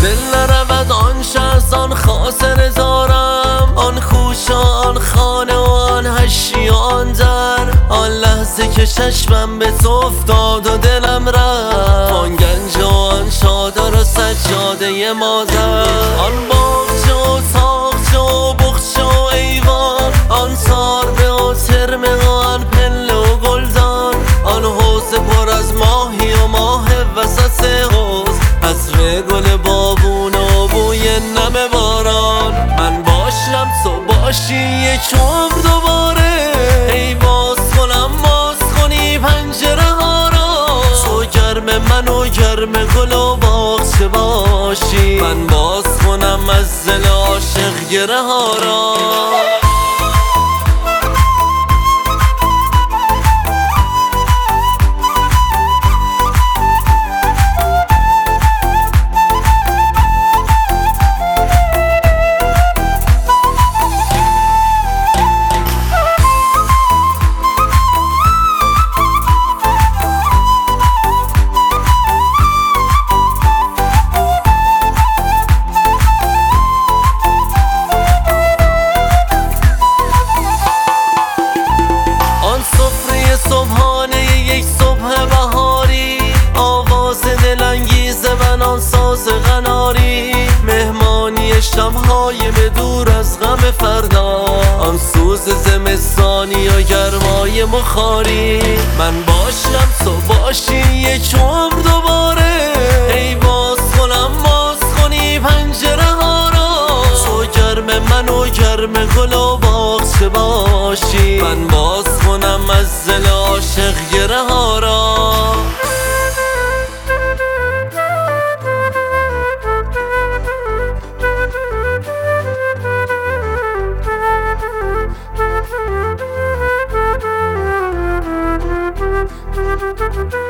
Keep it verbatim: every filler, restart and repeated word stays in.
دل نرود آن شخص آن خاصر زارم، آن خوش و آن خانه و آن هشی و آن در، آن لحظه که چشمم به تو افتاد و دلم رفت، آن گنج و آن چادر و سجاده مادر، آن باغچه و تاقچه و بخچه و ایوان، آن تاربه و ترمه و آن پله و گلدان، آن حوض پر از ماهی و ماه وسط حوض، عطر گل بابون و بوی نم باران. من باشم تو باشی یک عمر دوباره، ای باز کنم باز کنی پنجره ها را، تو گرم من و گرم گل و باغچه باشی، من باز کنم از دل عاشق گره ها را. صبحانه یک صبح بهاری، آواز دلانگیز من آن ساز قناری، مهمانی شمهای به دور از غم فردا، آن سوز زمستانی و گرمای بخاری. من باشم تو باشی یک عمر دوباره، ای باز کنم باز کنی پنجره ها را، تو گرم من و گرم گل و باغچه باشی، من باز کنم از دل عاشق گره ها را. Thank you.